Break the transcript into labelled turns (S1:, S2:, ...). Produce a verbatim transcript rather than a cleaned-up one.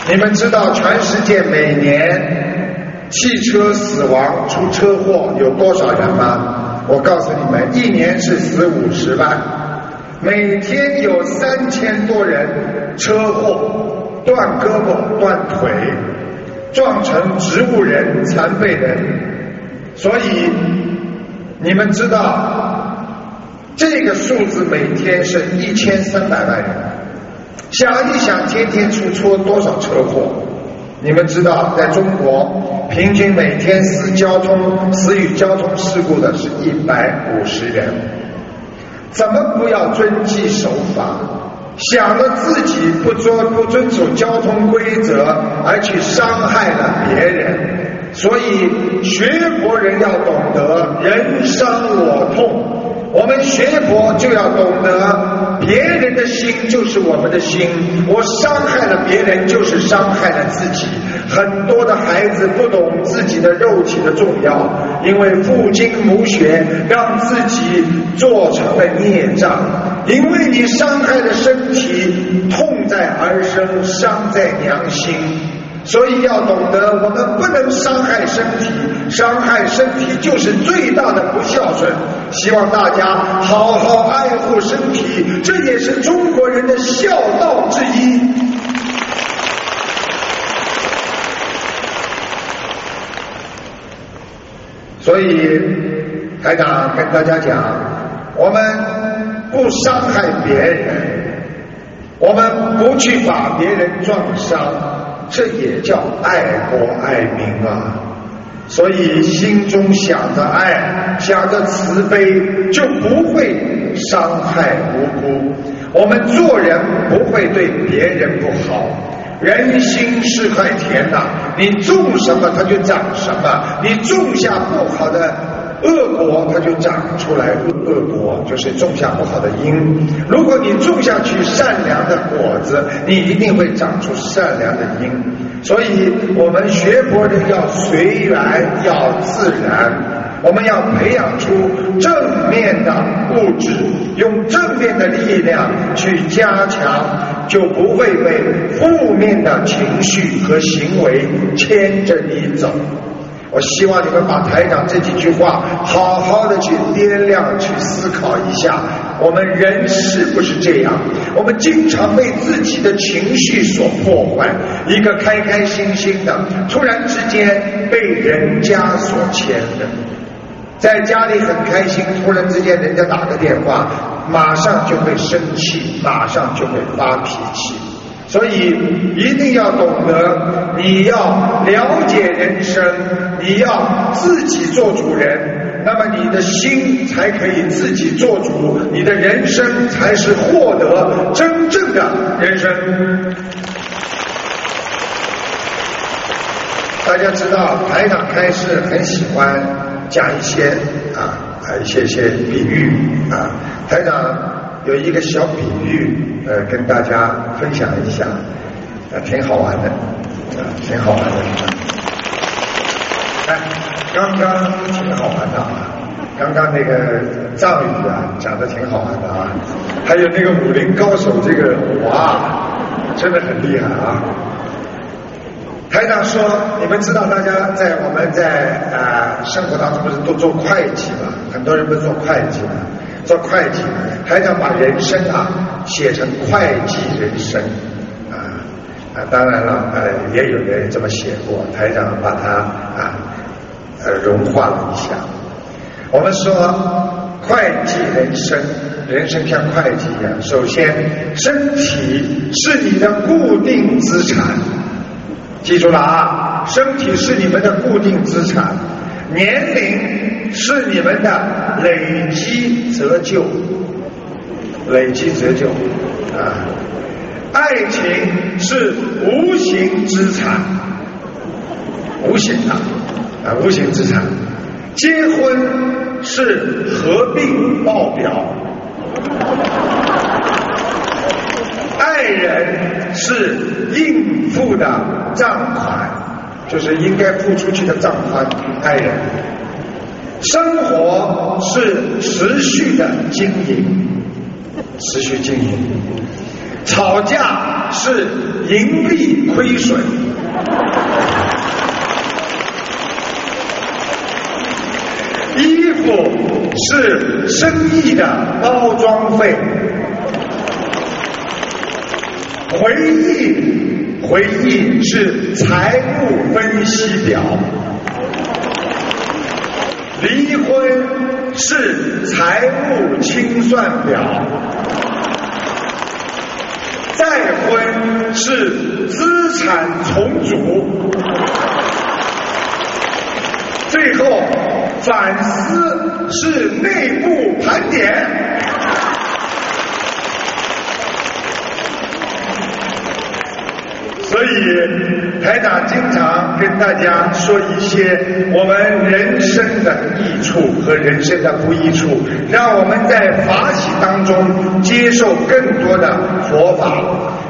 S1: 你们知道全世界每年汽车死亡出车祸有多少人吗？我告诉你们，一年是死五十万，每天有三千多人车祸，断胳膊断腿，撞成植物人残废人。所以你们知道这个数字每天是一千三百万人，想一想天天出出多少车祸。你们知道在中国平均每天死交通死于交通事故的是一百五十人，怎么不要遵纪守法，想着自己不遵不遵守交通规则而去伤害了别人。所以学佛人要懂得人伤我痛，我们学佛就要懂得别人的心就是我们的心，我伤害了别人就是伤害了自己。很多的孩子不懂自己的肉体的重要，因为父精母血让自己做成了孽障，因为你伤害了身体，痛在儿生，伤在娘心。所以要懂得我们不能伤害身体，伤害身体就是最大的不孝顺。希望大家好好爱护身体，这也是中国人的孝道之一。所以台长跟大家讲，我们不伤害别人，我们不去把别人撞伤，这也叫爱国爱民啊！所以心中想着爱，想着慈悲，就不会伤害无辜。我们做人不会对别人不好。人心是块田呐、啊，你种什么它就长什么，你种下不好的恶果，它就长出来恶果，就是种下不好的因。如果你种下去善良的果子，你一定会长出善良的因。所以我们学佛人要随缘，要自然，我们要培养出正面的物质，用正面的力量去加强，就不会被负面的情绪和行为牵着你走。我希望你们把台长这几句话好好的去掂量，去思考一下，我们人是不是这样？我们经常被自己的情绪所破坏，一个开开心心的，突然之间被人家所牵的，在家里很开心，突然之间人家打个电话，马上就会生气，马上就会发脾气。所以一定要懂得，你要了解人生，你要自己做主人，那么你的心才可以自己做主，你的人生才是获得真正的人生。大家知道台长开示很喜欢讲一些啊啊一些些比喻啊，台长有一个小比喻，呃，跟大家分享一下，呃，挺好玩的，啊，挺好玩的。哎，刚刚挺好玩的啊，刚刚那个藏语啊，讲的挺好玩的啊，还有那个武林高手，这个哇，真的很厉害啊。台长说，你们知道大家在我们在啊、呃、生活当中不是都做会计吗？很多人不是做会计吗？做会计，台长把人生啊写成会计人生啊啊，当然了，呃，也有人这么写过，台长把它啊呃融化了一下。我们说会计人生，人生像会计一样，首先身体是你的固定资产，记住了啊，身体是你们的固定资产，年龄是你们的累积折旧，累积折旧啊，爱情是无形资产，无形的啊，无形资产，结婚是合并报表，爱人是应付的账款，就是应该付出去的账款，爱人。生活是持续的经营，持续经营。吵架是盈利亏损，衣服是生意的包装费，回忆回忆是财务分析表，离婚是财务清算表，再婚是资产重组，最后反思是内部盘点。所以台长经常跟大家说一些我们人生的益处和人生的不益处，让我们在法喜当中接受更多的佛法。